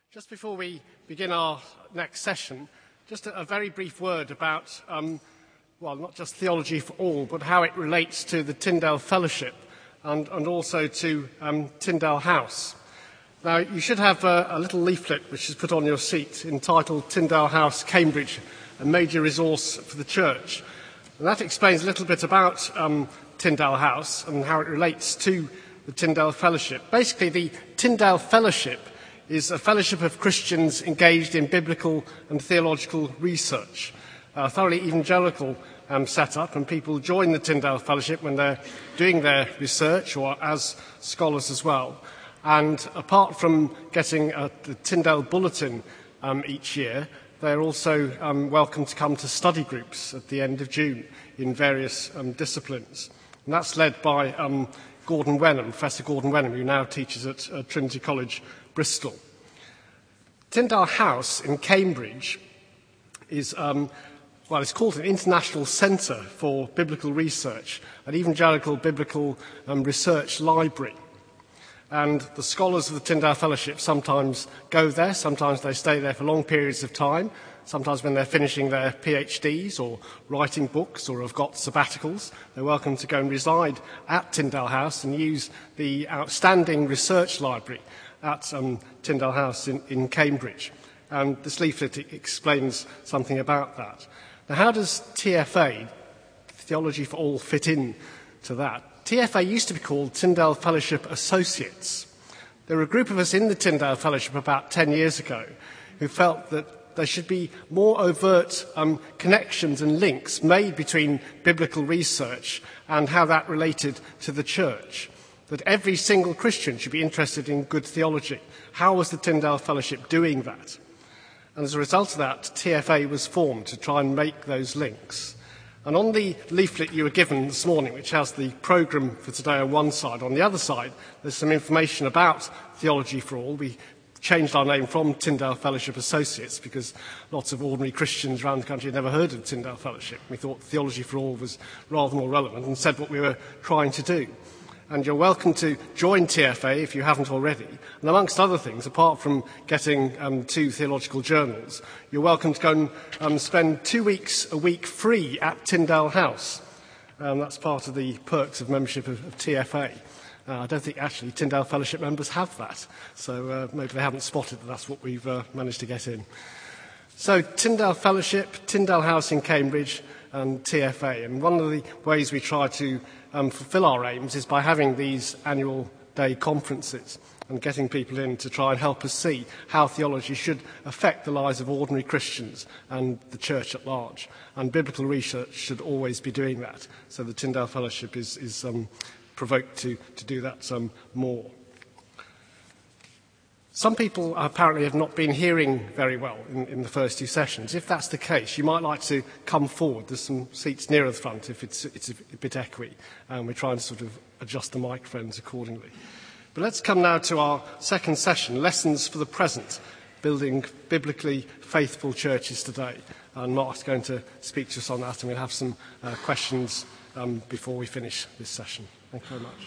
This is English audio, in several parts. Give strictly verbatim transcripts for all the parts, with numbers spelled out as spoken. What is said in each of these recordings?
Just before we begin our next session, just a, a very brief word about, um, well, not just Theology for All, but how it relates to the Tyndale Fellowship and, and also to um, Tyndale House. Now, you should have a, a little leaflet which is put on your seat entitled Tyndale House, Cambridge, a major resource for the church. And that explains a little bit about um, Tyndale House and how it relates to the Tyndale Fellowship. Basically, the Tyndale Fellowship is a fellowship of Christians engaged in biblical and theological research, a thoroughly evangelical um, setup, and people join the Tyndale Fellowship when they're doing their research or as scholars as well. And apart from getting a, the Tyndale Bulletin um, each year, they're also um, welcome to come to study groups at the end of June in various um, disciplines. And that's led by um, Gordon Wenham, Professor Gordon Wenham, who now teaches at uh, Trinity College, Bristol. Tyndale House in Cambridge is, um, well, it's called an international centre for biblical research, an evangelical biblical um, research library. And the scholars of the Tyndale Fellowship sometimes go there, sometimes they stay there for long periods of time, sometimes when they're finishing their PhDs or writing books or have got sabbaticals, they're welcome to go and reside at Tyndale House and use the outstanding research library at um, Tyndale House in, in Cambridge. And this leaflet explains something about that. Now, how does T F A, Theology for All, fit in to that? T F A used to be called Tyndale Fellowship Associates. There were a group of us in the Tyndale Fellowship about ten years ago who felt that there should be more overt um, connections and links made between biblical research and how that related to the church. That every single Christian should be interested in good theology. How was the Tyndale Fellowship doing that? And as a result of that, T F A was formed to try and make those links. And on the leaflet you were given this morning, which has the programme for today on one side, on the other side, there's some information about Theology for All. We changed our name from Tyndale Fellowship Associates because lots of ordinary Christians around the country had never heard of Tyndale Fellowship. We thought Theology for All was rather more relevant and said what we were trying to do. And you're welcome to join T F A if you haven't already. And amongst other things, apart from getting um, two theological journals, you're welcome to go and um, spend two weeks a week free at Tyndale House. Um, that's part of the perks of membership of, of T F A. Uh, I don't think actually Tyndale Fellowship members have that. So uh, maybe they haven't spotted that that's what we've uh, managed to get in. So Tyndale Fellowship, Tyndale House in Cambridge, and T F A. And one of the ways we try to um, fulfil our aims is by having these annual day conferences and getting people in to try and help us see how theology should affect the lives of ordinary Christians and the church at large. And biblical research should always be doing that. So the Tyndale Fellowship is, is um, provoked to, to do that um, more. Some people apparently have not been hearing very well in, in the first two sessions. If that's the case, you might like to come forward. There's some seats nearer the front if it's, it's a, a bit echoey, and we're trying to sort of adjust the microphones accordingly. But let's come now to our second session, Lessons for the Present, Building Biblically Faithful Churches Today. And Mark's going to speak to us on that, and we'll have some uh, questions um, before we finish this session. Thank you very much.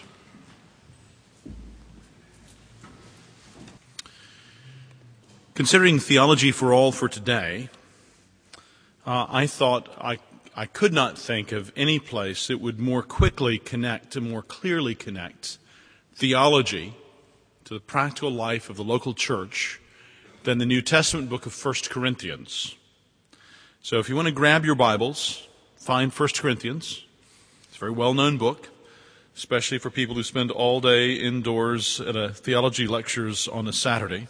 Considering Theology for All for today, uh, I thought I, I could not think of any place that would more quickly connect and more clearly connect theology to the practical life of the local church than the New Testament book of First Corinthians. So if you want to grab your Bibles, find First Corinthians. It's a very well-known book, especially for people who spend all day indoors at a theology lectures on a Saturday.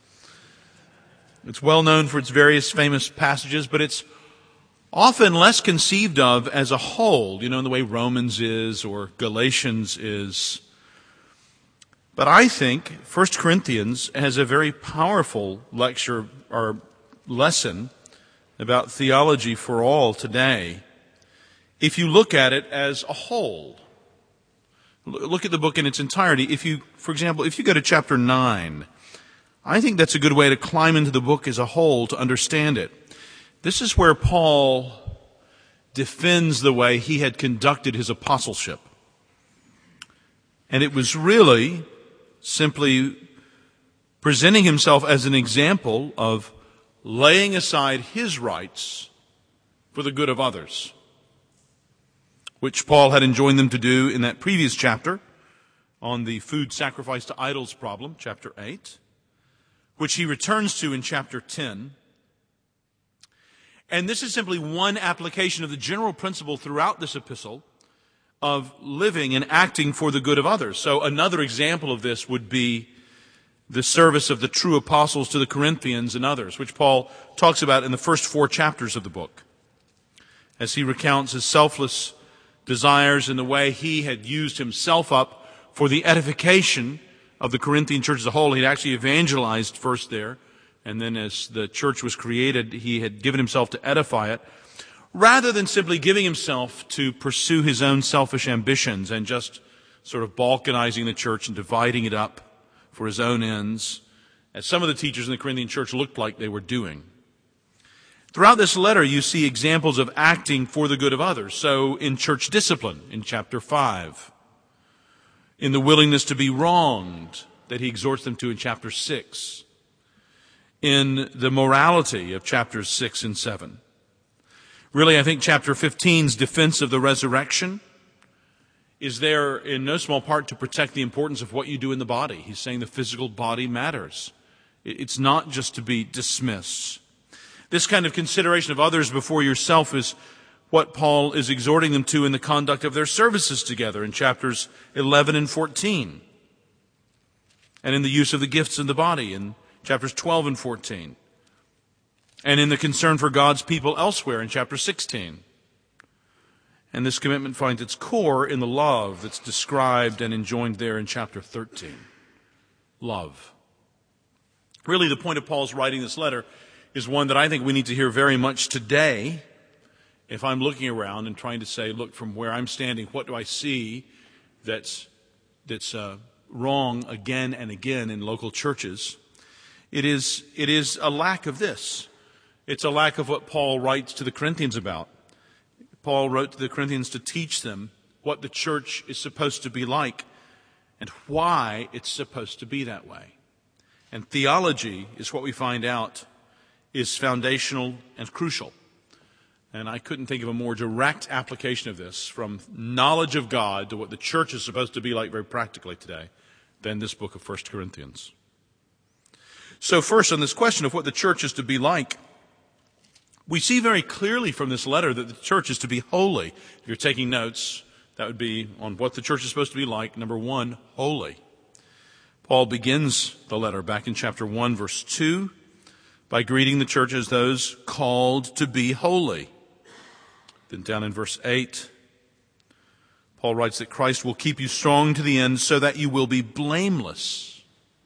It's well known for its various famous passages, but it's often less conceived of as a whole, you know, in the way Romans is or Galatians is. But I think First Corinthians has a very powerful lecture or lesson about theology for all today if you look at it as a whole. Look at the book in its entirety. If you, for example, if you go to chapter nine, I think that's a good way to climb into the book as a whole to understand it. This is where Paul defends the way he had conducted his apostleship. And it was really simply presenting himself as an example of laying aside his rights for the good of others, which Paul had enjoined them to do in that previous chapter on the food sacrifice to idols problem, chapter eight, which he returns to in chapter ten. And this is simply one application of the general principle throughout this epistle of living and acting for the good of others. So another example of this would be the service of the true apostles to the Corinthians and others, which Paul talks about in the first four chapters of the book, as he recounts his selfless desires and the way he had used himself up for the edification of the Corinthian church as a whole. He'd actually evangelized first there, and then as the church was created, he had given himself to edify it, rather than simply giving himself to pursue his own selfish ambitions and just sort of balkanizing the church and dividing it up for his own ends, as some of the teachers in the Corinthian church looked like they were doing. Throughout this letter, you see examples of acting for the good of others. So in church discipline, in chapter five, in the willingness to be wronged, that he exhorts them to in chapter six, in the morality of chapters six and seven. Really, I think chapter fifteen's defense of the resurrection is there in no small part to protect the importance of what you do in the body. He's saying the physical body matters. It's not just to be dismissed. This kind of consideration of others before yourself is what Paul is exhorting them to in the conduct of their services together in chapters eleven and fourteen, and in the use of the gifts in the body in chapters twelve and fourteen, and in the concern for God's people elsewhere in chapter sixteen. And this commitment finds its core in the love that's described and enjoined there in chapter thirteen. Love. Really, the point of Paul's writing this letter is one that I think we need to hear very much today. If I'm looking around and trying to say, look, from where I'm standing, what do I see that's that's uh, wrong again and again in local churches? It is it is a lack of this. It's a lack of what Paul writes to the Corinthians about. Paul wrote to the Corinthians to teach them what the church is supposed to be like and why it's supposed to be that way. And theology is what we find out is foundational and crucial. And I couldn't think of a more direct application of this from knowledge of God to what the church is supposed to be like very practically today than this book of First Corinthians. So first, on this question of what the church is to be like, we see very clearly from this letter that the church is to be holy. If you're taking notes, that would be on what the church is supposed to be like. Number one, holy. Paul begins the letter back in chapter one, verse two, by greeting the church as those called to be holy. Then down in verse eight, Paul writes that Christ will keep you strong to the end so that you will be blameless.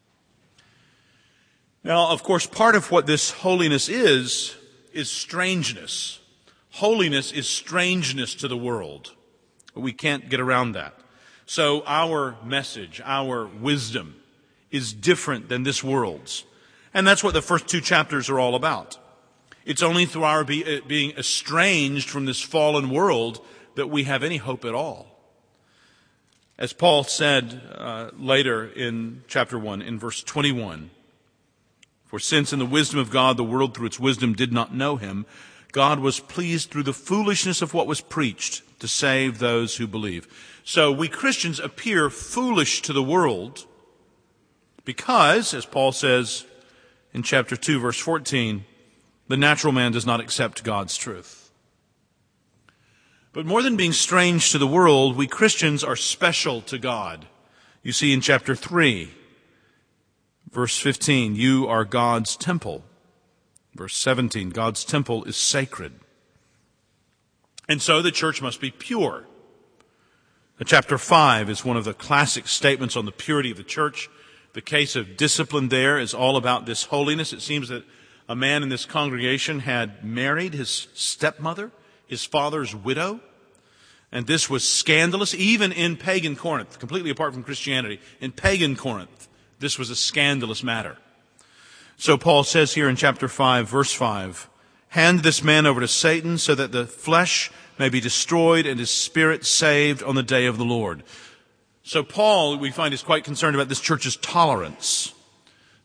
Now, of course, part of what this holiness is, is strangeness. Holiness is strangeness to the world. We can't get around that. So our message, our wisdom, is different than this world's. And that's what the first two chapters are all about. It's only through our be, being estranged from this fallen world that we have any hope at all. As Paul said uh, later in chapter one, in verse twenty-one, for since in the wisdom of God the world through its wisdom did not know him, God was pleased through the foolishness of what was preached to save those who believe. So we Christians appear foolish to the world because, as Paul says in chapter two, verse fourteen, the natural man does not accept God's truth. But more than being strange to the world, we Christians are special to God. You see in chapter three, verse fifteen, you are God's temple. Verse seventeen, God's temple is sacred. And so the church must be pure. Chapter five is one of the classic statements on the purity of the church. The case of discipline there is all about this holiness. It seems that a man in this congregation had married his stepmother, his father's widow, and this was scandalous, even in pagan Corinth, completely apart from Christianity. In pagan Corinth, this was a scandalous matter. So Paul says here in chapter five, verse five, hand this man over to Satan so that the flesh may be destroyed and his spirit saved on the day of the Lord. So Paul, we find, is quite concerned about this church's tolerance.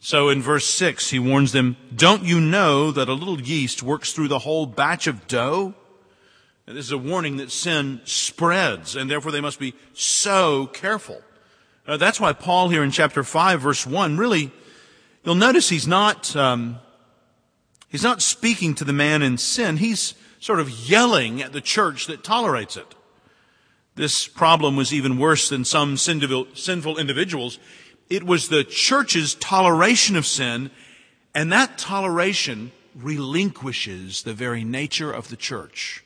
So in verse six, he warns them, don't you know that a little yeast works through the whole batch of dough? And this is a warning that sin spreads, and therefore they must be so careful. Uh, that's why Paul here in chapter five, verse one, really, you'll notice he's not, um, he's not speaking to the man in sin. He's sort of yelling at the church that tolerates it. This problem was even worse than some sinful individuals. It was the church's toleration of sin, and that toleration relinquishes the very nature of the church.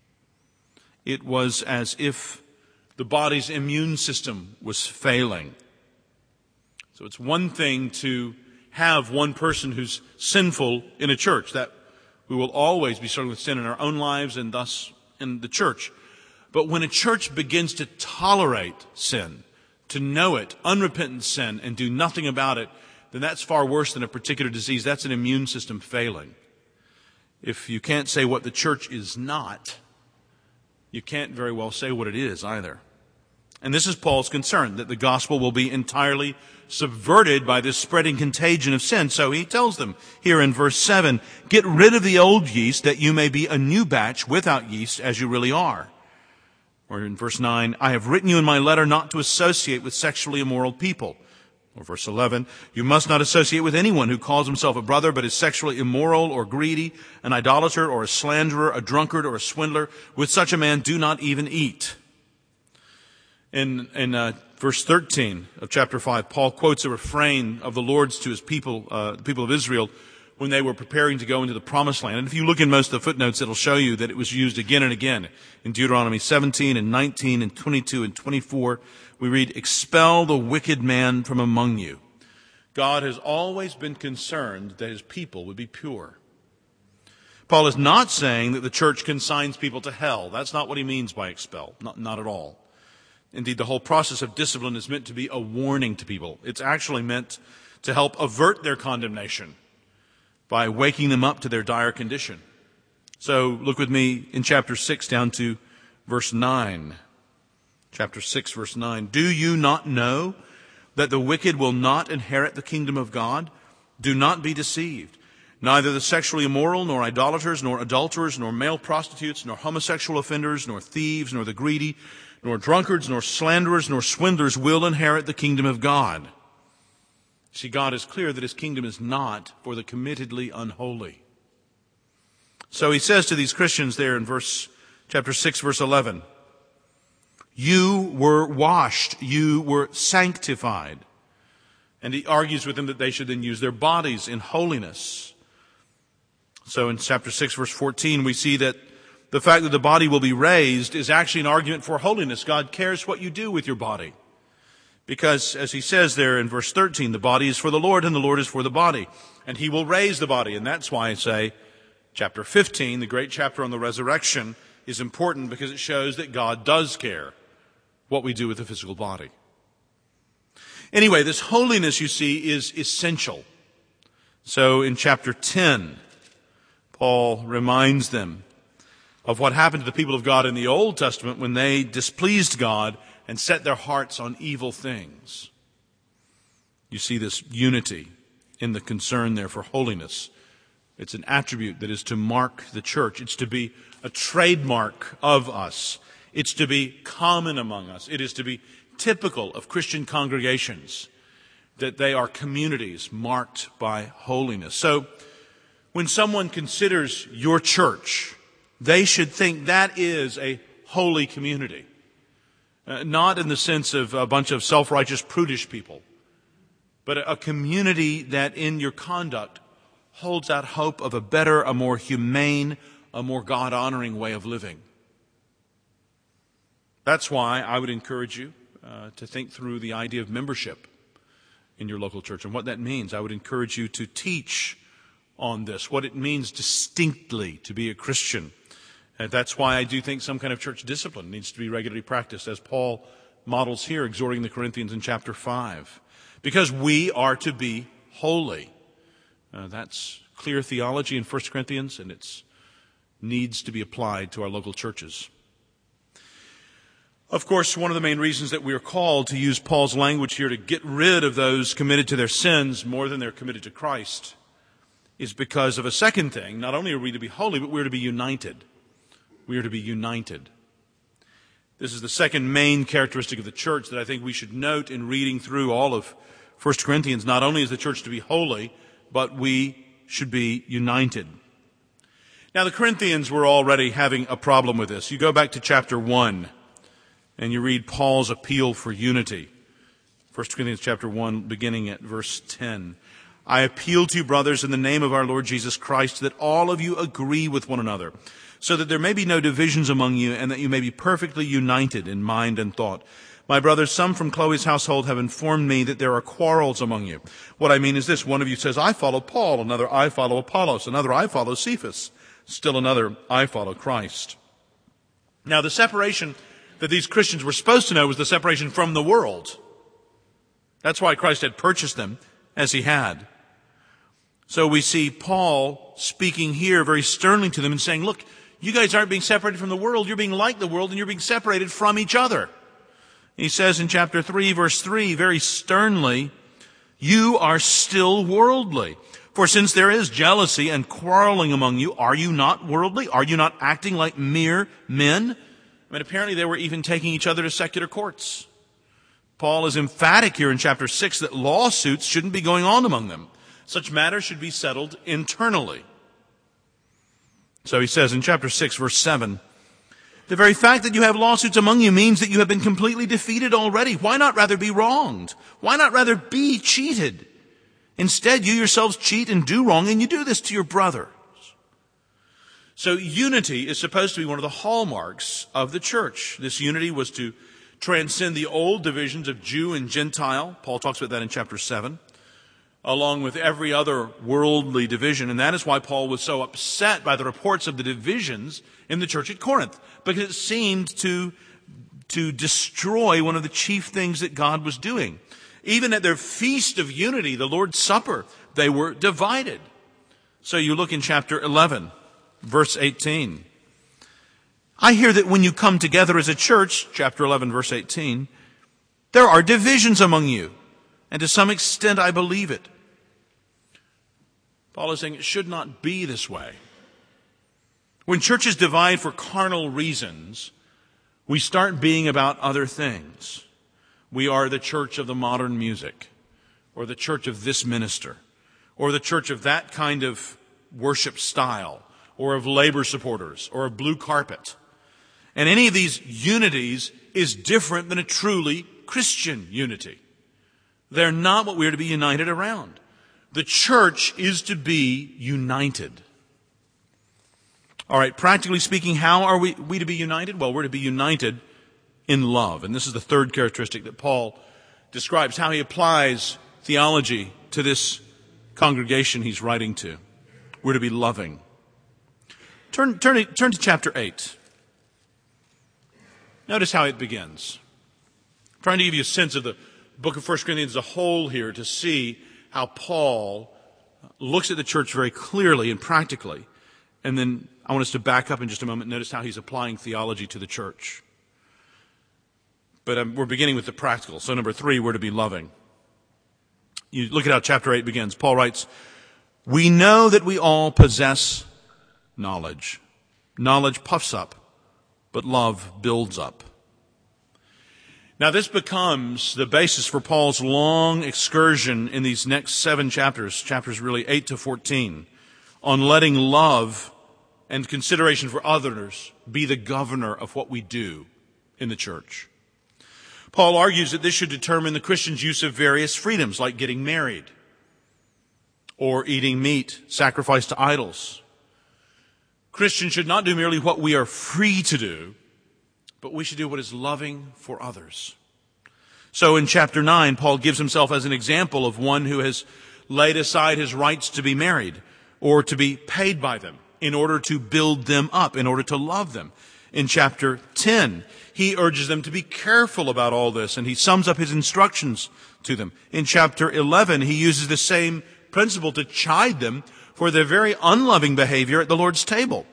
It was as if the body's immune system was failing. So it's one thing to have one person who's sinful in a church, that we will always be struggling with sin in our own lives and thus in the church. But when a church begins to tolerate sin, to know it, unrepentant sin, and do nothing about it, then that's far worse than a particular disease. That's an immune system failing. If you can't say what the church is not, you can't very well say what it is either. And this is Paul's concern, that the gospel will be entirely subverted by this spreading contagion of sin. So he tells them here in verse seven, get rid of the old yeast that you may be a new batch without yeast as you really are. Or in verse nine, I have written you in my letter not to associate with sexually immoral people. Or verse eleven, you must not associate with anyone who calls himself a brother but is sexually immoral or greedy, an idolater or a slanderer, a drunkard or a swindler. With such a man do not even eat. In, in uh, verse thirteen of chapter five, Paul quotes a refrain of the Lord's to his people, uh, the people of Israel, when they were preparing to go into the promised land. And if you look in most of the footnotes, it'll show you that it was used again and again. In Deuteronomy seventeen and nineteen and twenty-two and twenty-four, we read, expel the wicked man from among you. God has always been concerned that his people would be pure. Paul is not saying that the church consigns people to hell. That's not what he means by expel. Not, not at all. Indeed, the whole process of discipline is meant to be a warning to people. It's actually meant to help avert their condemnation by waking them up to their dire condition. So look with me in chapter six down to verse nine. Chapter six, verse nine. Do you not know that the wicked will not inherit the kingdom of God? Do not be deceived. Neither the sexually immoral, nor idolaters, nor adulterers, nor male prostitutes, nor homosexual offenders, nor thieves, nor the greedy, nor drunkards, nor slanderers, nor swindlers will inherit the kingdom of God. See, God is clear that his kingdom is not for the committedly unholy. So he says to these Christians there in verse chapter six, verse eleven, you were washed, you were sanctified. And he argues with them that they should then use their bodies in holiness. So in chapter six, verse fourteen, we see that the fact that the body will be raised is actually an argument for holiness. God cares what you do with your body. Because, as he says there in verse thirteen, the body is for the Lord and the Lord is for the body. And he will raise the body. And that's why I say chapter fifteen, the great chapter on the resurrection, is important because it shows that God does care what we do with the physical body. Anyway, this holiness, you see, is essential. So in chapter ten, Paul reminds them of what happened to the people of God in the Old Testament when they displeased God and set their hearts on evil things. You see this unity in the concern there for holiness. It's an attribute that is to mark the church. It's to be a trademark of us. It's to be common among us. It is to be typical of Christian congregations, that they are communities marked by holiness. So when someone considers your church, they should think that is a holy community. Uh, not in the sense of a bunch of self-righteous, prudish people, but a, a community that in your conduct holds out hope of a better, a more humane, a more God-honoring way of living. That's why I would encourage you uh, to think through the idea of membership in your local church and what that means. I would encourage you to teach on this, what it means distinctly to be a Christian. And that's why I do think some kind of church discipline needs to be regularly practiced, as Paul models here, exhorting the Corinthians in chapter five. Because we are to be holy. Uh, that's clear theology in First Corinthians, and it needs to be applied to our local churches. Of course, one of the main reasons that we are called to use Paul's language here to get rid of those committed to their sins more than they're committed to Christ is because of a second thing. Not only are we to be holy, but we're to be united. We are to be united. This is the second main characteristic of the church that I think we should note in reading through all of First Corinthians. Not only is the church to be holy, but we should be united. Now, the Corinthians were already having a problem with this. You go back to chapter one, and you read Paul's appeal for unity. First Corinthians chapter one, beginning at verse ten. I appeal to you, brothers, in the name of our Lord Jesus Christ, that all of you agree with one another, so that there may be no divisions among you, and that you may be perfectly united in mind and thought. My brothers, some from Chloe's household have informed me that there are quarrels among you. What I mean is this: one of you says, I follow Paul; another, I follow Apollos; another, I follow Cephas; still another, I follow Christ. Now, the separation that these Christians were supposed to know was the separation from the world. That's why Christ had purchased them as he had. So we see Paul speaking here very sternly to them and saying, look, you guys aren't being separated from the world. You're being like the world, and you're being separated from each other. He says in chapter three, verse three, very sternly, you are still worldly. For since there is jealousy and quarreling among you, are you not worldly? Are you not acting like mere men? I mean, apparently they were even taking each other to secular courts. Paul is emphatic here in chapter six that lawsuits shouldn't be going on among them. Such matters should be settled internally. So he says in chapter six, verse seven, the very fact that you have lawsuits among you means that you have been completely defeated already. Why not rather be wronged? Why not rather be cheated? Instead, you yourselves cheat and do wrong, and you do this to your brothers. So unity is supposed to be one of the hallmarks of the church. This unity was to transcend the old divisions of Jew and Gentile. Paul talks about that in chapter seven, along with every other worldly division. And that is why Paul was so upset by the reports of the divisions in the church at Corinth, because it seemed to, to destroy one of the chief things that God was doing. Even at their feast of unity, the Lord's Supper, they were divided. So you look in chapter eleven, verse eighteen. I hear that when you come together as a church, chapter eleven, verse eighteen, there are divisions among you, and to some extent I believe it. Paul is saying it should not be this way. When churches divide for carnal reasons, we start being about other things. We are the church of the modern music, or the church of this minister, or the church of that kind of worship style, or of labor supporters, or of blue carpet. And any of these unities is different than a truly Christian unity. They're not what we're to be united around. The church is to be united. All right, practically speaking, how are we, we to be united? Well, we're to be united in love. And this is the third characteristic that Paul describes, how he applies theology to this congregation he's writing to. We're to be loving. Turn, turn, turn to chapter eight. Notice how it begins. I'm trying to give you a sense of the book of First Corinthians as a whole here to see how Paul looks at the church very clearly and practically. And then I want us to back up in just a moment and notice how he's applying theology to the church. But um, we're beginning with the practical. So number three, we're to be loving. You look at how chapter eight begins. Paul writes, we know that we all possess knowledge. Knowledge puffs up, but love builds up. Now this becomes the basis for Paul's long excursion in these next seven chapters, chapters really eight to fourteen, on letting love and consideration for others be the governor of what we do in the church. Paul argues that this should determine the Christian's use of various freedoms, like getting married, or eating meat sacrificed to idols. Christians should not do merely what we are free to do, but we should do what is loving for others. So in chapter nine, Paul gives himself as an example of one who has laid aside his rights to be married or to be paid by them in order to build them up, in order to love them. In chapter ten, he urges them to be careful about all this, and he sums up his instructions to them. In chapter eleven, he uses the same principle to chide them for their very unloving behavior at the Lord's table.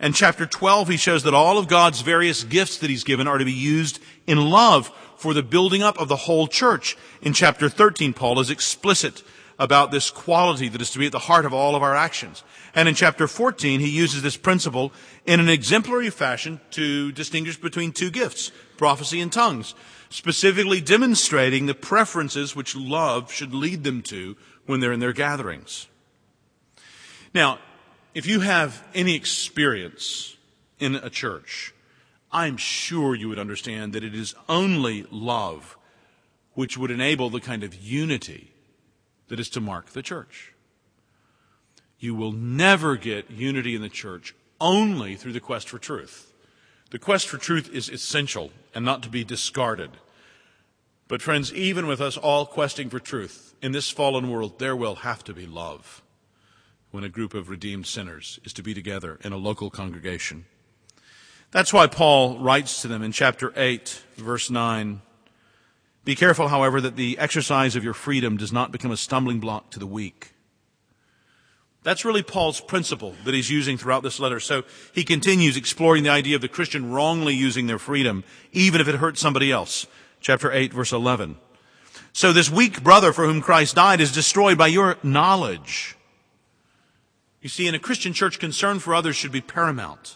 And chapter twelve, he shows that all of God's various gifts that he's given are to be used in love for the building up of the whole church. In chapter thirteen, Paul is explicit about this quality that is to be at the heart of all of our actions. And in chapter fourteen, he uses this principle in an exemplary fashion to distinguish between two gifts, prophecy and tongues, specifically demonstrating the preferences which love should lead them to when they're in their gatherings. Now, if you have any experience in a church, I'm sure you would understand that it is only love which would enable the kind of unity that is to mark the church. You will never get unity in the church only through the quest for truth. The quest for truth is essential and not to be discarded. But friends, even with us all questing for truth, in this fallen world, there will have to be love when a group of redeemed sinners is to be together in a local congregation. That's why Paul writes to them in chapter eight, verse nine, "Be careful, however, that the exercise of your freedom does not become a stumbling block to the weak." That's really Paul's principle that he's using throughout this letter. So he continues exploring the idea of the Christian wrongly using their freedom, even if it hurts somebody else. Chapter eight, verse eleven. "So this weak brother for whom Christ died is destroyed by your knowledge." You see, in a Christian church, concern for others should be paramount.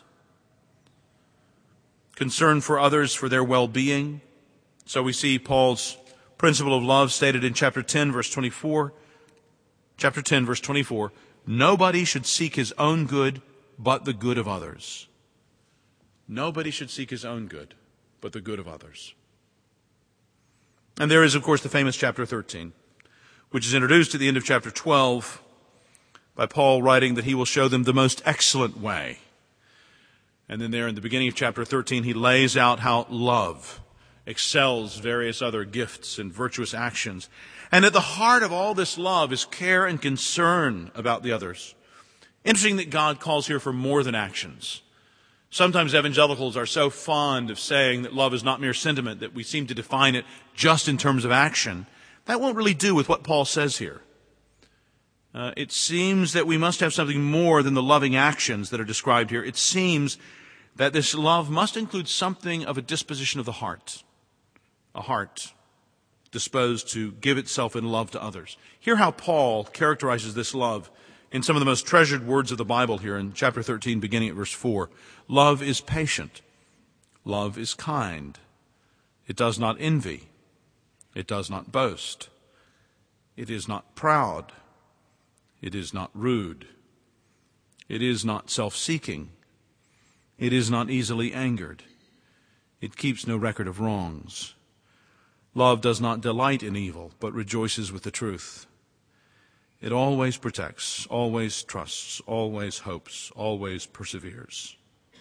Concern for others for their well-being. So we see Paul's principle of love stated in chapter ten, verse twenty-four. Chapter ten, verse twenty-four. "Nobody should seek his own good, but the good of others." Nobody should seek his own good, but the good of others. And there is, of course, the famous chapter thirteen, which is introduced at the end of chapter twelve by Paul writing that he will show them the most excellent way. And then there in the beginning of chapter thirteen, he lays out how love excels various other gifts and virtuous actions. And at the heart of all this love is care and concern about the others. Interesting that God calls here for more than actions. Sometimes evangelicals are so fond of saying that love is not mere sentiment that we seem to define it just in terms of action. That won't really do with what Paul says here. Uh, it seems that we must have something more than the loving actions that are described here. It seems that this love must include something of a disposition of the heart, a heart disposed to give itself in love to others. Hear how Paul characterizes this love in some of the most treasured words of the Bible here in chapter thirteen, beginning at verse four. "Love is patient. Love is kind. It does not envy. It does not boast. It is not proud. It is not rude. It is not self-seeking. It is not easily angered. It keeps no record of wrongs. Love does not delight in evil, but rejoices with the truth. It always protects, always trusts, always hopes, always perseveres."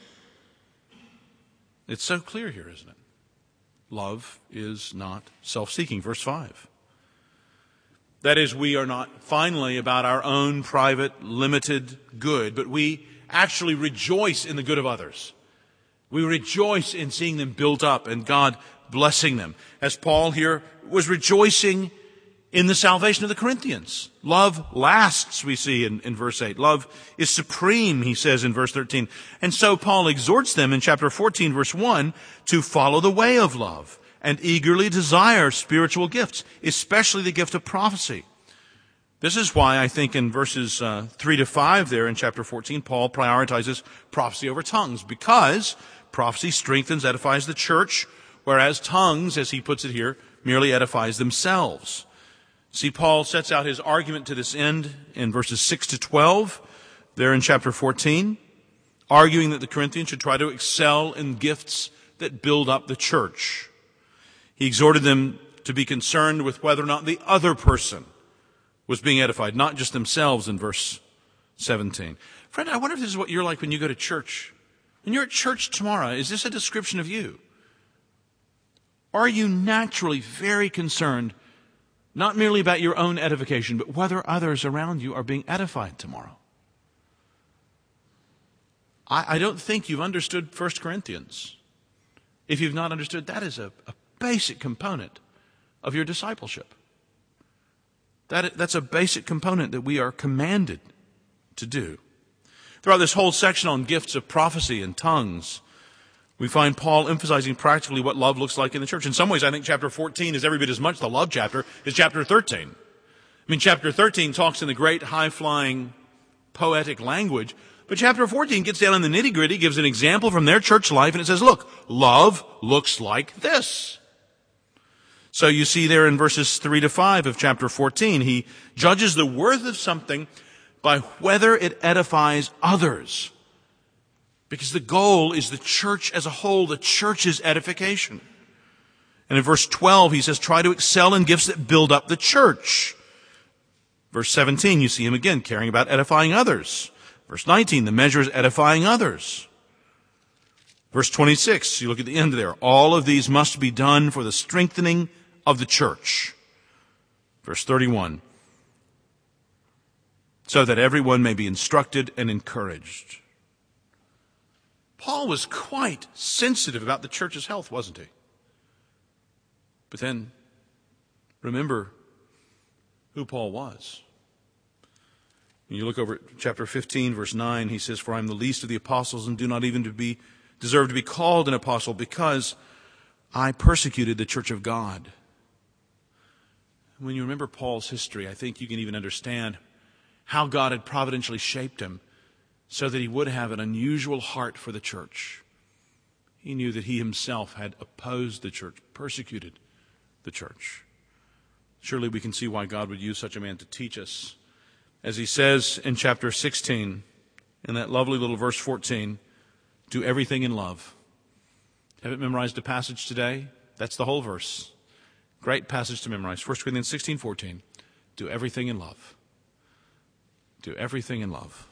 It's so clear here, isn't it? Love is not self-seeking. Verse five. That is, we are not finally about our own private, limited good, but we actually rejoice in the good of others. We rejoice in seeing them built up and God blessing them, as Paul here was rejoicing in the salvation of the Corinthians. Love lasts, we see in, in verse eight. Love is supreme, he says in verse thirteen. And so Paul exhorts them in chapter fourteen, verse one, to follow the way of love and eagerly desire spiritual gifts, especially the gift of prophecy. This is why I think in verses uh, three to five there in chapter fourteen, Paul prioritizes prophecy over tongues, because prophecy strengthens, edifies the church, whereas tongues, as he puts it here, merely edifies themselves. See, Paul sets out his argument to this end in verses six to twelve, there in chapter fourteen, arguing that the Corinthians should try to excel in gifts that build up the church. He exhorted them to be concerned with whether or not the other person was being edified, not just themselves in verse seventeen. Friend, I wonder if this is what you're like when you go to church. When you're at church tomorrow, is this a description of you? Are you naturally very concerned not merely about your own edification, but whether others around you are being edified tomorrow? I, I don't think you've understood First Corinthians. If you've not understood, that is a, a basic component of your discipleship. That, that's a basic component that we are commanded to do. Throughout this whole section on gifts of prophecy and tongues, we find Paul emphasizing practically what love looks like in the church. In some ways, I think chapter fourteen is every bit as much the love chapter as chapter thirteen. I mean, chapter thirteen talks in the great high-flying poetic language, but chapter fourteen gets down in the nitty-gritty, gives an example from their church life, and it says, look, love looks like this. So you see there in verses three to five of chapter fourteen, he judges the worth of something by whether it edifies others. Because the goal is the church as a whole, the church's edification. And in verse twelve, he says, try to excel in gifts that build up the church. Verse seventeen, you see him again caring about edifying others. Verse nineteen, the measure is edifying others. Verse twenty-six, you look at the end there. All of these must be done for the strengthening of the church. Verse thirty-one, so that everyone may be instructed and encouraged. Paul was quite sensitive about the church's health, wasn't he? But then, remember who Paul was. When you look over at chapter fifteen, verse nine, he says, for I am the least of the apostles and do not even to be deserve to be called an apostle because I persecuted the church of God. When you remember Paul's history, I think you can even understand how God had providentially shaped him so that he would have an unusual heart for the church. He knew that he himself had opposed the church, persecuted the church. Surely we can see why God would use such a man to teach us. As he says in chapter sixteen, in that lovely little verse fourteen, do everything in love. Haven't memorized a passage today? That's the whole verse. Great passage to memorize. First Corinthians sixteen fourteen. Do everything in love. Do everything in love.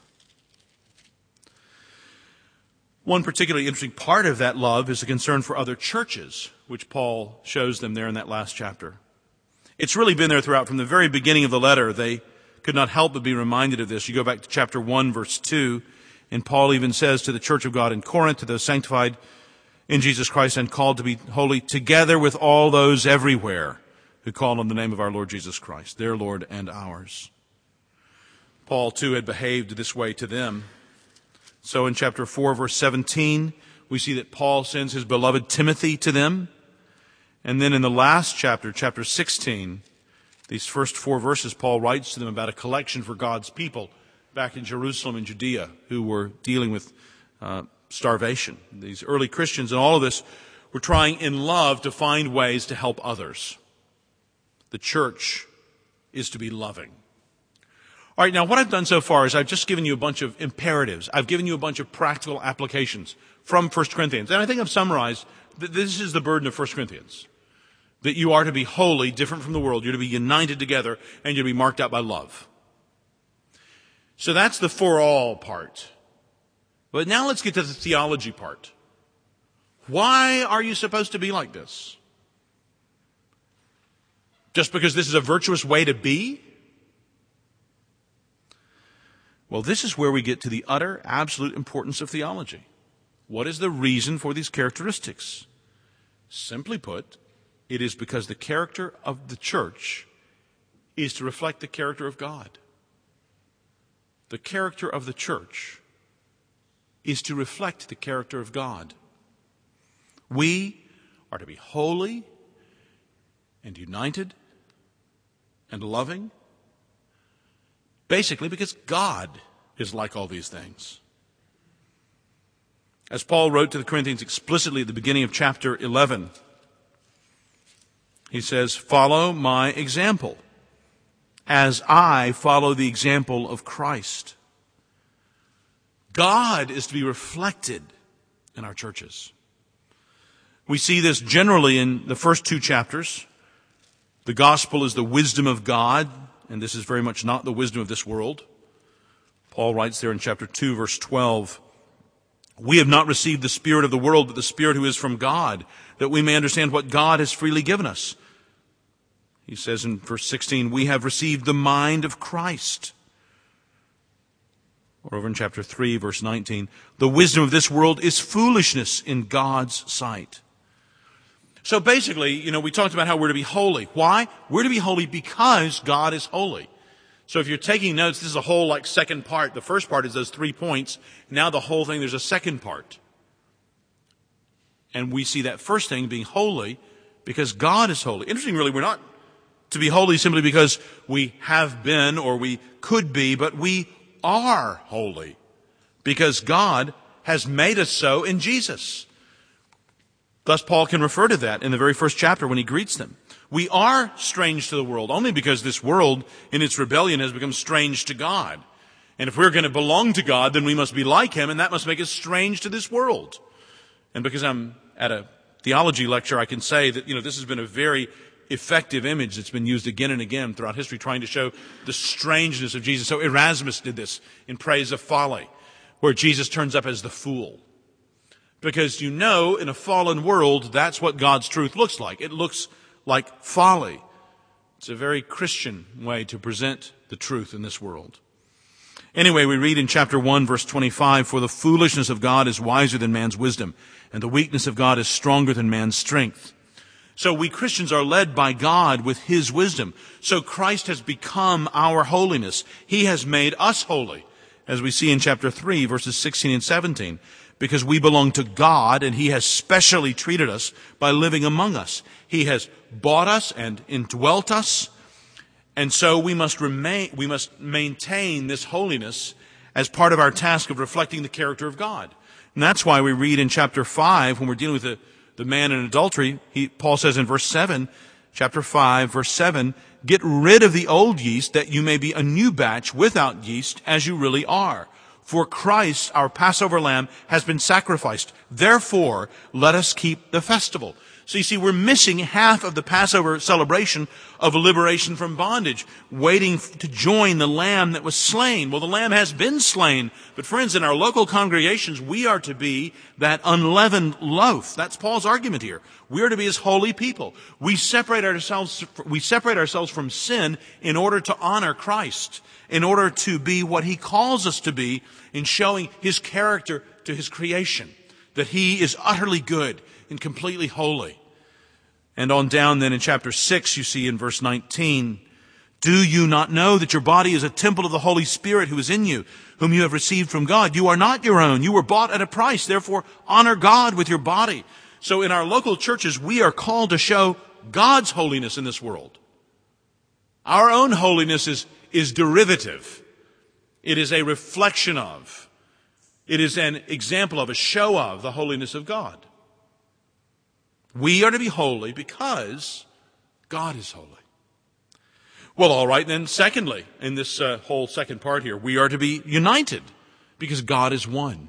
One particularly interesting part of that love is the concern for other churches, which Paul shows them there in that last chapter. It's really been there throughout. From the very beginning of the letter, they could not help but be reminded of this. You go back to chapter one, verse two, and Paul even says to the church of God in Corinth, to those sanctified in Jesus Christ and called to be holy, together with all those everywhere who call on the name of our Lord Jesus Christ, their Lord and ours. Paul, too, had behaved this way to them. So in chapter four, verse seventeen, we see that Paul sends his beloved Timothy to them. And then in the last chapter, chapter sixteen, these first four verses, Paul writes to them about a collection for God's people back in Jerusalem and Judea who were dealing with uh, starvation. These early Christians and all of this were trying in love to find ways to help others. The church is to be loving. All right, now what I've done so far is I've just given you a bunch of imperatives. I've given you a bunch of practical applications from First Corinthians. And I think I've summarized that this is the burden of First Corinthians. That you are to be holy, different from the world. You're to be united together, and you're to be marked out by love. So that's the for all part. But now let's get to the theology part. Why are you supposed to be like this? Just because this is a virtuous way to be? Well, this is where we get to the utter, absolute importance of theology. What is the reason for these characteristics? Simply put, it is because the character of the church is to reflect the character of God. The character of the church is to reflect the character of God. We are to be holy and united and loving, basically because God is like all these things. As Paul wrote to the Corinthians explicitly at the beginning of chapter eleven, he says, follow my example as I follow the example of Christ. God is to be reflected in our churches. We see this generally in the first two chapters. The gospel is the wisdom of God, and this is very much not the wisdom of this world. Paul writes there in chapter two, verse twelve, we have not received the spirit of the world, but the Spirit who is from God, that we may understand what God has freely given us. He says in verse sixteen, we have received the mind of Christ. Or over in chapter three, verse nineteen, the wisdom of this world is foolishness in God's sight. So basically, you know, we talked about how we're to be holy. Why? We're to be holy because God is holy. So if you're taking notes, this is a whole like second part. The first part is those three points. Now the whole thing, there's a second part. And we see that first thing being holy because God is holy. Interesting, really, we're not to be holy simply because we have been or we could be, but we are holy because God has made us so in Jesus. Thus, Paul can refer to that in the very first chapter when he greets them. We are strange to the world only because this world in its rebellion has become strange to God. And if we're going to belong to God, then we must be like him, and that must make us strange to this world. And because I'm at a theology lecture, I can say that, you know, this has been a very effective image that's been used again and again throughout history, trying to show the strangeness of Jesus. So Erasmus did this in Praise of Folly, where Jesus turns up as the fool. Because you know, in a fallen world, that's what God's truth looks like. It looks like folly. It's a very Christian way to present the truth in this world. Anyway, we read in chapter one, verse twenty-five, "For the foolishness of God is wiser than man's wisdom, and the weakness of God is stronger than man's strength." So we Christians are led by God with his wisdom. So Christ has become our holiness. He has made us holy, as we see in chapter three, verses sixteen and seventeen. Because we belong to God, and he has specially treated us by living among us. He has bought us and indwelt us, and so we must remain, we must maintain this holiness as part of our task of reflecting the character of God. And that's why we read in chapter five, when we're dealing with the, the man in adultery, he, Paul says in verse seven, chapter five, verse seven, "Get rid of the old yeast, that you may be a new batch without yeast, as you really are. For Christ, our Passover lamb, has been sacrificed. Therefore, let us keep the festival." So you see, we're missing half of the Passover celebration of liberation from bondage, waiting to join the lamb that was slain. Well, the lamb has been slain. But friends, in our local congregations, we are to be that unleavened loaf. That's Paul's argument here. We are to be his holy people. We separate ourselves, we separate ourselves from sin in order to honor Christ, in order to be what he calls us to be in showing his character to his creation, that he is utterly good and completely holy. And on down then in chapter six, you see in verse nineteen, "Do you not know that your body is a temple of the Holy Spirit who is in you, whom you have received from God? You are not your own. You were bought at a price. Therefore, honor God with your body." So in our local churches, we are called to show God's holiness in this world. Our own holiness is, is derivative. It is a reflection of. It is an example of, a show of the holiness of God. We are to be holy because God is holy. Well, all right, then secondly, in this uh, whole second part here, we are to be united because God is one.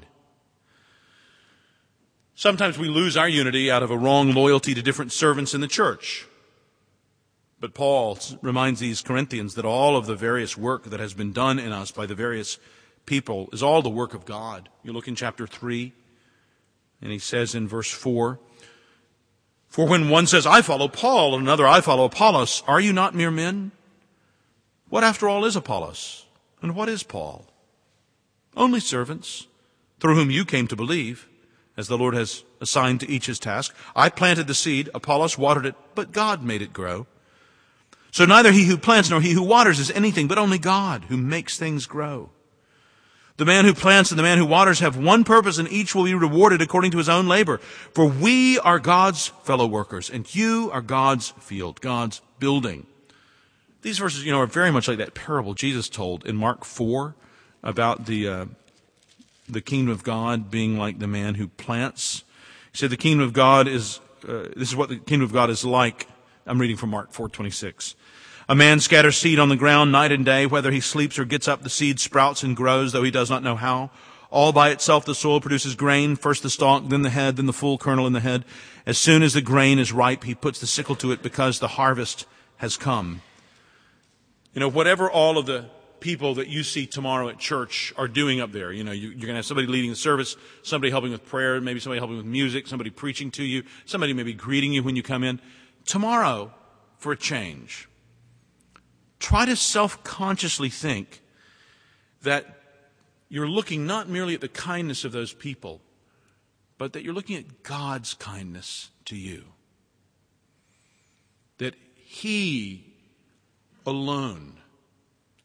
Sometimes we lose our unity out of a wrong loyalty to different servants in the church. But Paul reminds these Corinthians that all of the various work that has been done in us by the various people is all the work of God. You look in chapter three, and he says in verse four, "For when one says, 'I follow Paul,' and another, 'I follow Apollos,' are you not mere men? What after all is Apollos? And what is Paul? Only servants, through whom you came to believe, as the Lord has assigned to each his task. I planted the seed, Apollos watered it, but God made it grow. So neither he who plants nor he who waters is anything, but only God who makes things grow. The man who plants and the man who waters have one purpose, and each will be rewarded according to his own labor. For we are God's fellow workers, and you are God's field, God's building." These verses, you know, are very much like that parable Jesus told in Mark four about the uh, the kingdom of God being like the man who plants. He said the kingdom of God is, uh, this is what the kingdom of God is like. I'm reading from Mark four twenty-six. "A man scatters seed on the ground night and day. Whether he sleeps or gets up, the seed sprouts and grows, though he does not know how. All by itself the soil produces grain, first the stalk, then the head, then the full kernel in the head. As soon as the grain is ripe, he puts the sickle to it because the harvest has come." You know, whatever all of the people that you see tomorrow at church are doing up there, you know, you, you're going to have somebody leading the service, somebody helping with prayer, maybe somebody helping with music, somebody preaching to you, somebody maybe greeting you when you come in. Tomorrow, for a change, try to self-consciously think that you're looking not merely at the kindness of those people, but that you're looking at God's kindness to you. That He alone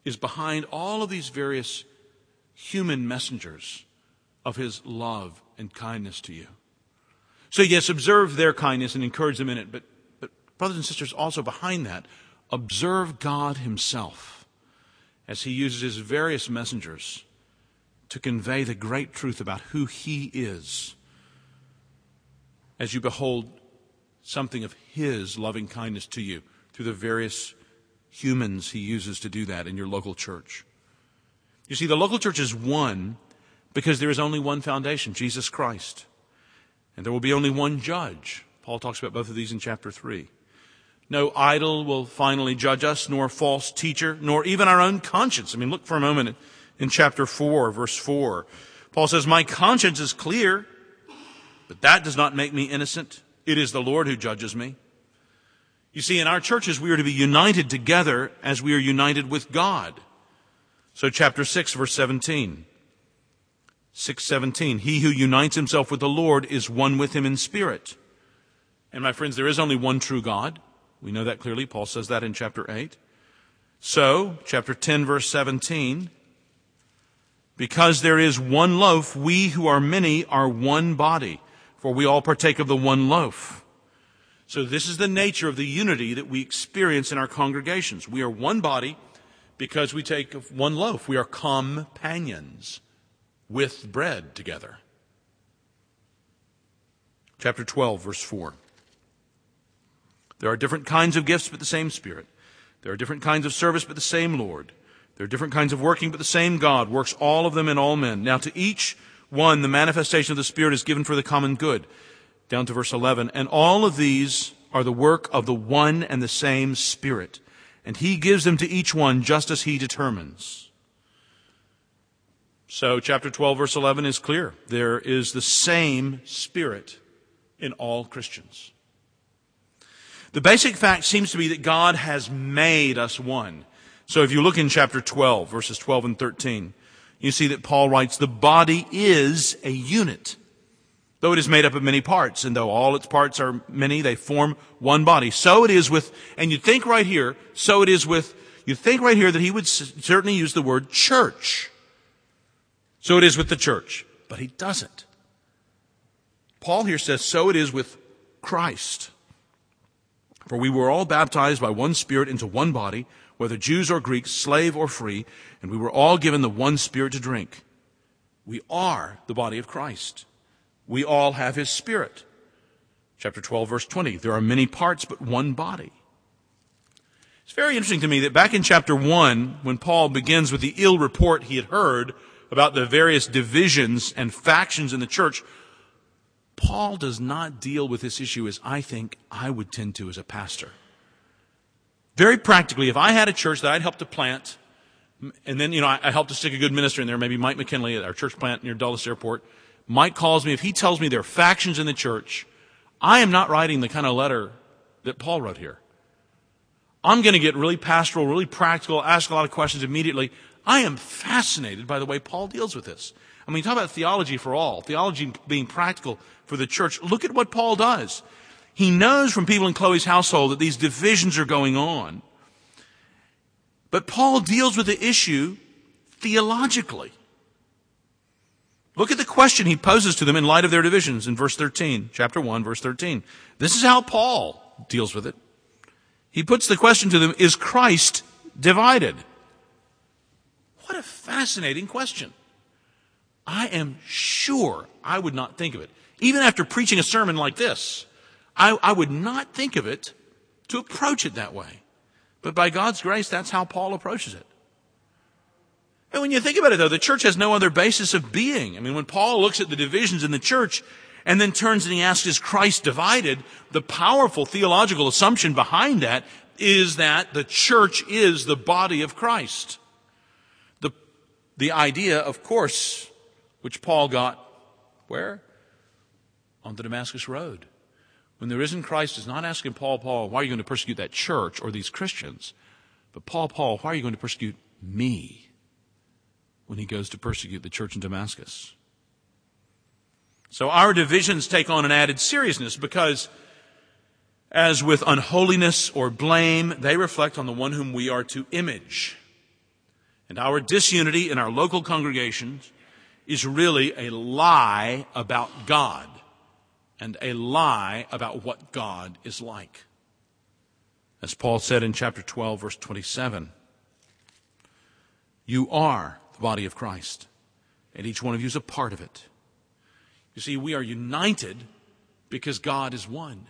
is behind all of these various human messengers of his love and kindness to you. So yes, observe their kindness and encourage them in it, but, but brothers and sisters, also behind that, observe God himself as he uses his various messengers to convey the great truth about who he is, as you behold something of his loving kindness to you through the various humans he uses to do that in your local church. You see, the local church is one because there is only one foundation, Jesus Christ. And there will be only one judge. Paul talks about both of these in chapter three. No idol will finally judge us, nor false teacher, nor even our own conscience. I mean, look for a moment in chapter four, verse four. Paul says, my conscience is clear, but that does not make me innocent. It is the Lord who judges me. You see, in our churches, we are to be united together as we are united with God. So chapter six, verse seventeen. six seventeen. He who unites himself with the Lord is one with him in spirit. And my friends, there is only one true God. We know that clearly. Paul says that in chapter eight. So, chapter ten, verse seventeen. Because there is one loaf, we who are many are one body, for we all partake of the one loaf. So this is the nature of the unity that we experience in our congregations. We are one body because we take one loaf. We are companions with bread together. Chapter twelve, verse four. There are different kinds of gifts, but the same Spirit. There are different kinds of service, but the same Lord. There are different kinds of working, but the same God works all of them in all men. Now to each one, the manifestation of the Spirit is given for the common good. Down to verse eleven. And all of these are the work of the one and the same Spirit. And he gives them to each one just as he determines. So chapter twelve, verse eleven is clear. There is the same Spirit in all Christians. The basic fact seems to be that God has made us one. So if you look in chapter twelve, verses twelve and thirteen, you see that Paul writes, the body is a unit, though it is made up of many parts, and though all its parts are many, they form one body. So it is with, and you think right here, so it is with, you think right here that he would certainly use the word church. So it is with the church, but he doesn't. Paul here says, so it is with Christ. For we were all baptized by one Spirit into one body, whether Jews or Greeks, slave or free, and we were all given the one Spirit to drink. We are the body of Christ. We all have his Spirit. Chapter twelve, verse twenty, there are many parts, but one body. It's very interesting to me that back in chapter one, when Paul begins with the ill report he had heard about the various divisions and factions in the church, Paul does not deal with this issue as I think I would tend to as a pastor. Very practically, if I had a church that I'd helped to plant, and then, you know, I, I helped to stick a good minister in there, maybe Mike McKinley at our church plant near Dulles Airport. Mike calls me, if he tells me there are factions in the church, I am not writing the kind of letter that Paul wrote here. I'm going to get really pastoral, really practical, ask a lot of questions immediately. I am fascinated by the way Paul deals with this. I mean, talk about theology for all, theology being practical for the church. Look at what Paul does. He knows from people in Chloe's household that these divisions are going on. But Paul deals with the issue theologically. Look at the question he poses to them in light of their divisions in verse thirteen, chapter one, verse thirteen. This is how Paul deals with it. He puts the question to them, is Christ divided? What a fascinating question. I am sure I would not think of it. Even after preaching a sermon like this, I, I would not think of it to approach it that way. But by God's grace, that's how Paul approaches it. And when you think about it, though, the church has no other basis of being. I mean, when Paul looks at the divisions in the church and then turns and he asks, is Christ divided? The powerful theological assumption behind that is that the church is the body of Christ. The, the idea, of course, which Paul got, where? On the Damascus Road. When the risen Christ is not asking Paul, Paul, why are you going to persecute that church or these Christians? But Paul, Paul, why are you going to persecute me? When he goes to persecute the church in Damascus. So our divisions take on an added seriousness because, as with unholiness or blame, they reflect on the one whom we are to image. And our disunity in our local congregations is really a lie about God and a lie about what God is like. As Paul said in chapter twelve, verse twenty-seven, you are the body of Christ, and each one of you is a part of it. You see, we are united because God is one.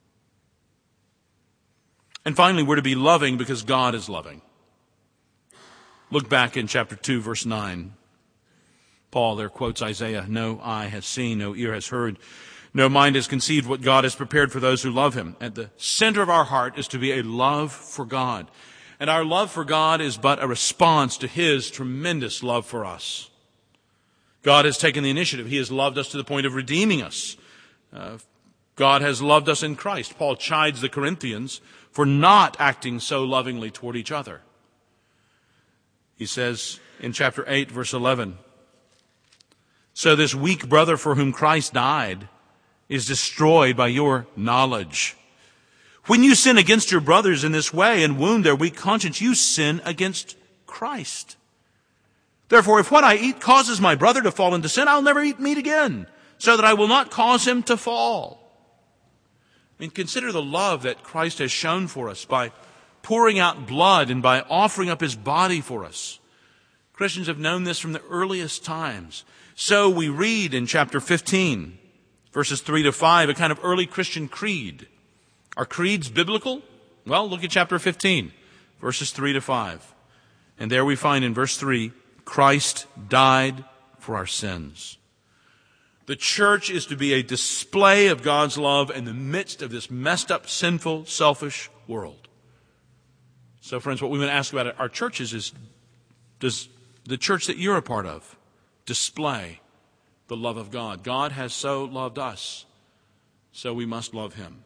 And finally, we're to be loving because God is loving. Look back in chapter two, verse nine. Paul there quotes Isaiah, no eye has seen, no ear has heard, no mind has conceived what God has prepared for those who love him. At the center of our heart is to be a love for God. And our love for God is but a response to his tremendous love for us. God has taken the initiative. He has loved us to the point of redeeming us. Uh, God has loved us in Christ. Paul chides the Corinthians for not acting so lovingly toward each other. He says in chapter eight, verse eleven, so this weak brother for whom Christ died is destroyed by your knowledge. When you sin against your brothers in this way and wound their weak conscience, you sin against Christ. Therefore, if what I eat causes my brother to fall into sin, I'll never eat meat again, so that I will not cause him to fall. I mean, consider the love that Christ has shown for us by pouring out blood and by offering up his body for us. Christians have known this from the earliest times. So we read in chapter fifteen, verses three to five, a kind of early Christian creed. Are creeds biblical? Well, look at chapter fifteen, verses three to five. And there we find in verse three, Christ died for our sins. The church is to be a display of God's love in the midst of this messed up, sinful, selfish world. So, friends, what we want to ask about our churches is, does the church that you're a part of display the love of God? God has so loved us, so we must love him.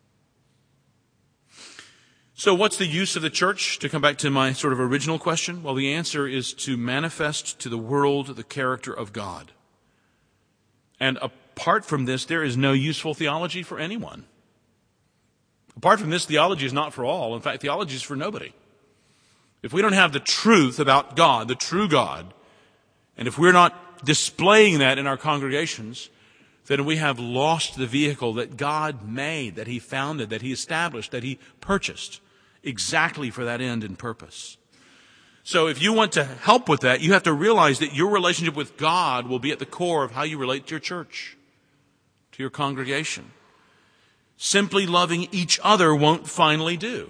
So what's the use of the church? To come back to my sort of original question, well, the answer is to manifest to the world the character of God. And apart from this, there is no useful theology for anyone. Apart from this, theology is not for all. In fact, theology is for nobody. If we don't have the truth about God, the true God, and if we're not displaying that in our congregations, then we have lost the vehicle that God made, that he founded, that he established, that he purchased exactly for that end and purpose. So if you want to help with that, you have to realize that your relationship with God will be at the core of how you relate to your church, to your congregation. Simply loving each other won't finally do.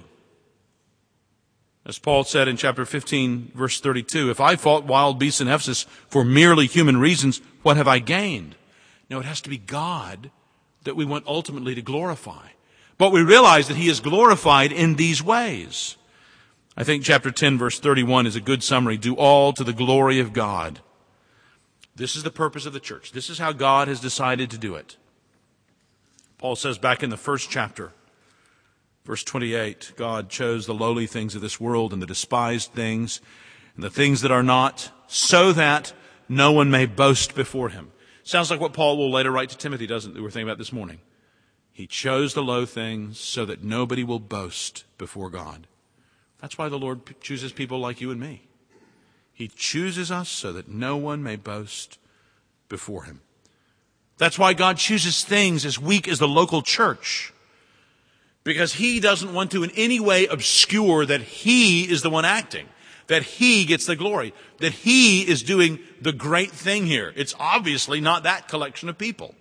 As Paul said in chapter fifteen, verse thirty-two, if I fought wild beasts in Ephesus for merely human reasons, what have I gained? No, it has to be God that we want ultimately to glorify. But we realize that he is glorified in these ways. I think chapter ten, verse thirty-one is a good summary. Do all to the glory of God. This is the purpose of the church. This is how God has decided to do it. Paul says back in the first chapter, verse twenty-eight, God chose the lowly things of this world and the despised things and the things that are not, so that no one may boast before him. Sounds like what Paul will later write to Timothy, doesn't it? We were thinking about this morning. He chose the low things so that nobody will boast before God. That's why the Lord chooses people like you and me. He chooses us so that no one may boast before him. That's why God chooses things as weak as the local church. Because he doesn't want to in any way obscure that he is the one acting, that he gets the glory, that he is doing the great thing here. It's obviously not that collection of people.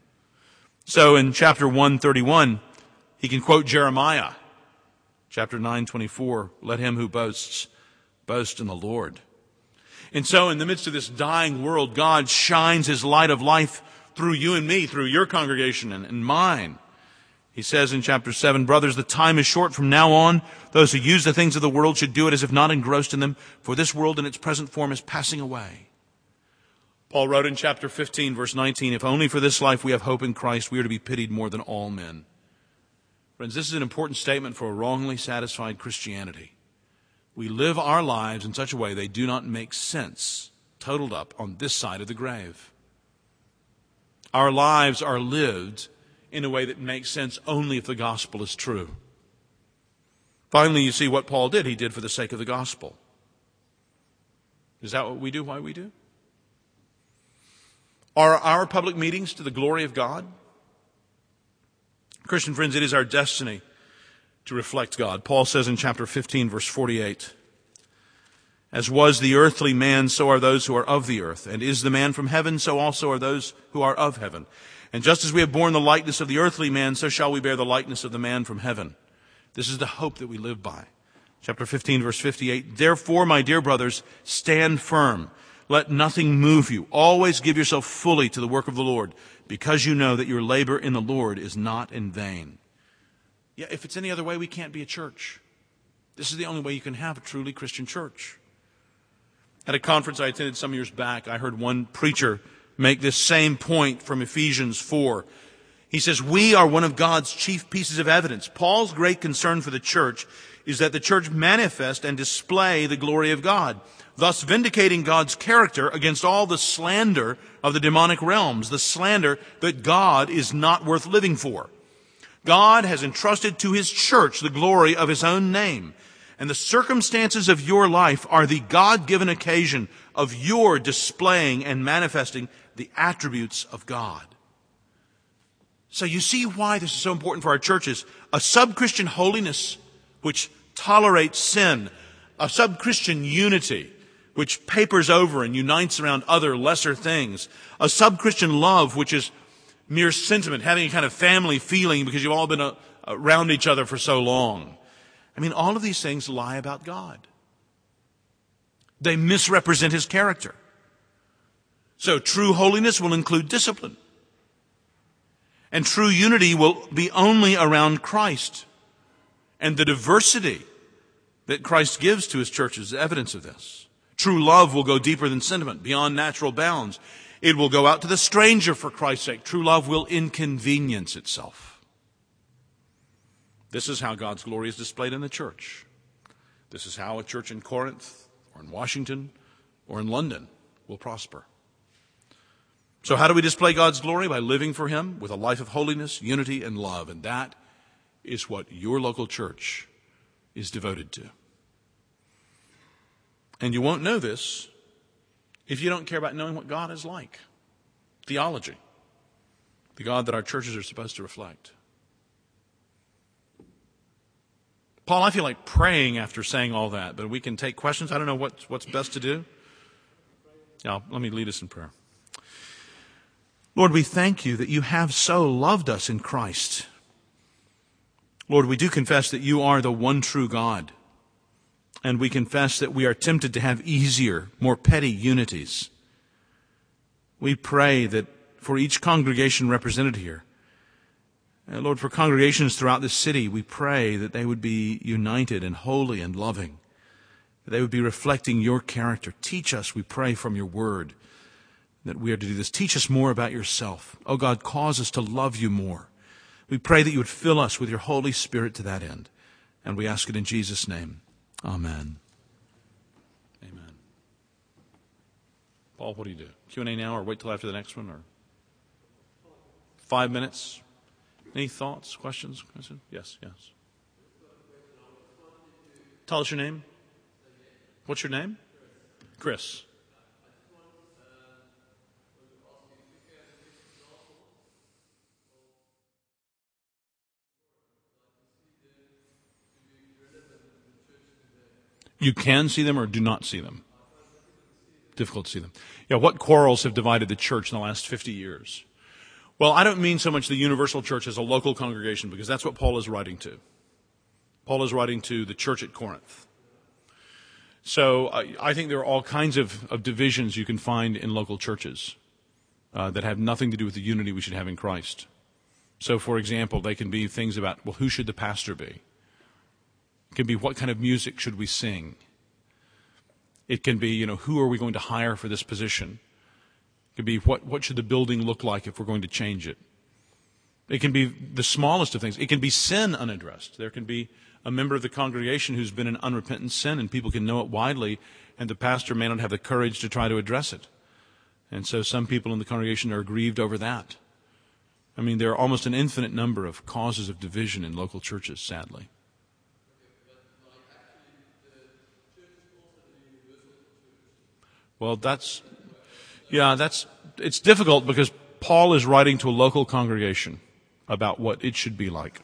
So in chapter one thirty-one, he can quote Jeremiah. Chapter nine twenty-four, let him who boasts, boast in the Lord. And so in the midst of this dying world, God shines his light of life through you and me, through your congregation and, and mine. He says in chapter seven, brothers, the time is short. From now on, those who use the things of the world should do it as if not engrossed in them, for this world in its present form is passing away. Paul wrote in chapter fifteen, verse nineteen, if only for this life we have hope in Christ, we are to be pitied more than all men. Friends, this is an important statement for a wrongly satisfied Christianity. We live our lives in such a way they do not make sense, totaled up on this side of the grave. Our lives are lived in a way that makes sense only if the gospel is true. Finally, you see what Paul did. He did for the sake of the gospel. Is that what we do, why we do? Are our public meetings to the glory of God? Christian friends, it is our destiny to reflect God. Paul says in chapter fifteen, verse forty-eight, as was the earthly man, so are those who are of the earth. And is the man from heaven, so also are those who are of heaven. And just as we have borne the likeness of the earthly man, so shall we bear the likeness of the man from heaven. This is the hope that we live by. Chapter fifteen, verse fifty-eight, therefore, my dear brothers, stand firm. Let nothing move you. Always give yourself fully to the work of the Lord, because you know that your labor in the Lord is not in vain. Yeah, if it's any other way, we can't be a church. This is the only way you can have a truly Christian church. At a conference I attended some years back, I heard one preacher make this same point from Ephesians four. He says, we are one of God's chief pieces of evidence. Paul's great concern for the church is that the church manifest and display the glory of God, thus vindicating God's character against all the slander of the demonic realms, the slander that God is not worth living for. God has entrusted to his church the glory of his own name, and the circumstances of your life are the God-given occasion of your displaying and manifesting the attributes of God. So you see why this is so important for our churches. A sub-Christian holiness which tolerates sin, a sub-Christian unity which papers over and unites around other lesser things, a sub-Christian love which is mere sentiment, having a kind of family feeling because you've all been uh, around each other for so long. I mean, all of these things lie about God. They misrepresent his character. So true holiness will include discipline. And true unity will be only around Christ. And the diversity that Christ gives to his church is evidence of this. True love will go deeper than sentiment, beyond natural bounds. It will go out to the stranger for Christ's sake. True love will inconvenience itself. This is how God's glory is displayed in the church. This is how a church in Corinth or in Washington or in London will prosper. So how do we display God's glory? By living for him with a life of holiness, unity, and love. And that is what your local church is devoted to. And you won't know this if you don't care about knowing what God is like. Theology. The God that our churches are supposed to reflect. Paul, I feel like praying after saying all that, but we can take questions. I don't know what, what's best to do. Yeah, let me lead us in prayer. Lord, we thank you that you have so loved us in Christ. Lord, we do confess that you are the one true God. And we confess that we are tempted to have easier, more petty unities. We pray that for each congregation represented here, and Lord, for congregations throughout this city, we pray that they would be united and holy and loving, that they would be reflecting your character. Teach us, we pray, from your word that we are to do this. Teach us more about yourself. Oh God, cause us to love you more. We pray that you would fill us with your Holy Spirit to that end. And we ask it in Jesus' name. Amen. Amen. Paul, what do you do? Q and A now or wait till after the next one? Or five minutes? Any thoughts, questions? Yes, yes. Tell us your name. What's your name? Chris. You can see them or do not see them? Difficult to see them. Yeah, what quarrels have divided the church in the last fifty years? Well, I don't mean so much the universal church as a local congregation, because that's what Paul is writing to. Paul is writing to the church at Corinth. So I, I think there are all kinds of, of divisions you can find in local churches uh, that have nothing to do with the unity we should have in Christ. So, for example, they can be things about, well, who should the pastor be? It can be what kind of music should we sing? It can be, you know, who are we going to hire for this position? It can be what, what should the building look like if we're going to change it? It can be the smallest of things. It can be sin unaddressed. There can be a member of the congregation who's been in unrepentant sin, and people can know it widely, and the pastor may not have the courage to try to address it. And so some people in the congregation are grieved over that. I mean, there are almost an infinite number of causes of division in local churches, sadly. Well, that's, yeah, that's, it's difficult because Paul is writing to a local congregation about what it should be like.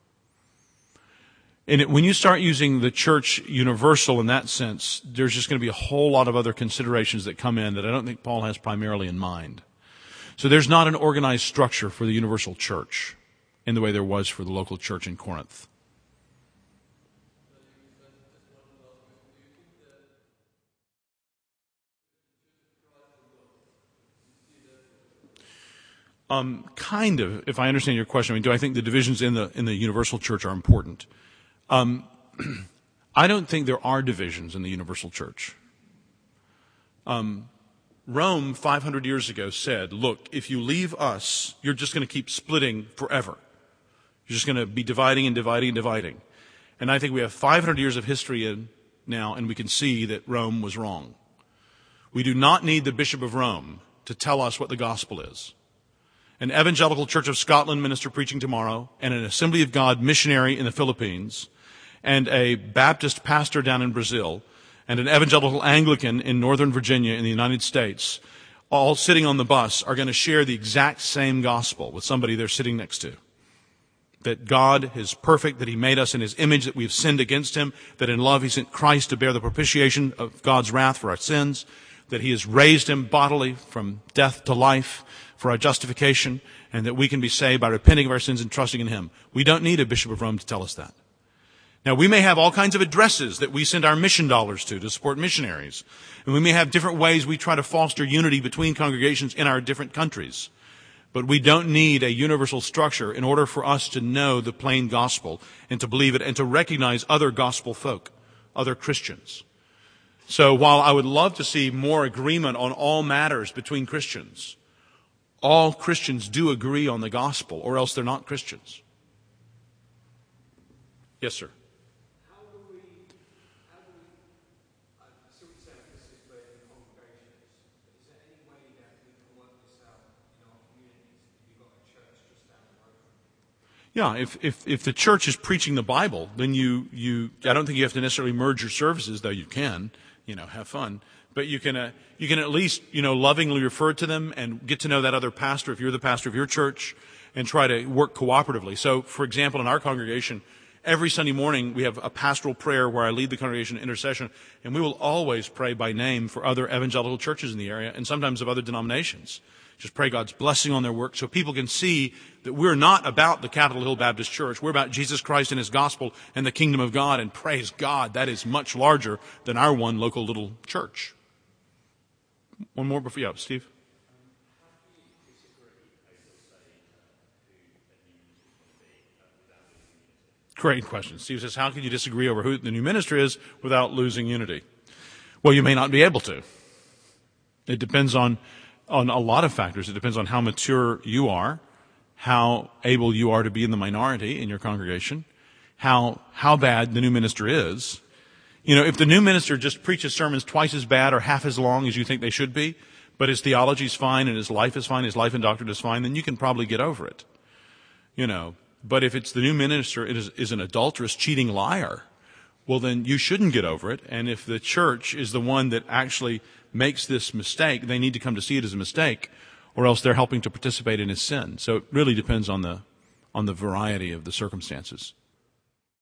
And it, when you start using the church universal in that sense, there's just going to be a whole lot of other considerations that come in that I don't think Paul has primarily in mind. So there's not an organized structure for the universal church in the way there was for the local church in Corinth. Um, kind of, if I understand your question. I mean, do I think the divisions in the in the universal church are important? Um, I don't think there are divisions in the universal church. Um, Rome, five hundred years ago, said, look, if you leave us, you're just going to keep splitting forever. You're just going to be dividing and dividing and dividing. And I think we have five hundred years of history in now, and we can see that Rome was wrong. We do not need the Bishop of Rome to tell us what the gospel is. An Evangelical Church of Scotland minister preaching tomorrow, and an Assembly of God missionary in the Philippines, and a Baptist pastor down in Brazil, and an Evangelical Anglican in Northern Virginia in the United States, all sitting on the bus, are going to share the exact same gospel with somebody they're sitting next to. That God is perfect, that He made us in His image, that we have sinned against Him, that in love He sent Christ to bear the propitiation of God's wrath for our sins, that He has raised Him bodily from death to life for our justification, and that we can be saved by repenting of our sins and trusting in Him. We don't need a Bishop of Rome to tell us that. Now, we may have all kinds of addresses that we send our mission dollars to to support missionaries. And we may have different ways we try to foster unity between congregations in our different countries. But we don't need a universal structure in order for us to know the plain gospel and to believe it and to recognize other gospel folk, other Christians. So while I would love to see more agreement on all matters between Christians, all Christians do agree on the gospel, or else they're not Christians. Yes, sir. How do we, how do we, I see what you're saying, this is where the congregation is. Is there any way that we can work this out in our communities? You've got a church just down the road. Yeah, if, if, if the church is preaching the Bible, then you, you, I don't think you have to necessarily merge your services, though you can, you know, have fun. But you can, uh, you can at least, you know, lovingly refer to them and get to know that other pastor if you're the pastor of your church and try to work cooperatively. So, for example, in our congregation, every Sunday morning we have a pastoral prayer where I lead the congregation in intercession, and we will always pray by name for other evangelical churches in the area and sometimes of other denominations. Just pray God's blessing on their work so people can see that we're not about the Capitol Hill Baptist Church. We're about Jesus Christ and His gospel and the kingdom of God, and praise God, that is much larger than our one local little church. One more before, yeah, Steve. Great question. Steve says, how can you disagree over who the new minister is without losing unity? Well, you may not be able to. It depends on, on a lot of factors. It depends on how mature you are, how able you are to be in the minority in your congregation, how, how bad the new minister is. You know, if the new minister just preaches sermons twice as bad or half as long as you think they should be, but his theology is fine and his life is fine, his life and doctrine is fine, then you can probably get over it. You know, but if it's the new minister is, is an adulterous, cheating liar, well, then you shouldn't get over it. And if the church is the one that actually makes this mistake, they need to come to see it as a mistake, or else they're helping to participate in his sin. So it really depends on the on the variety of the circumstances.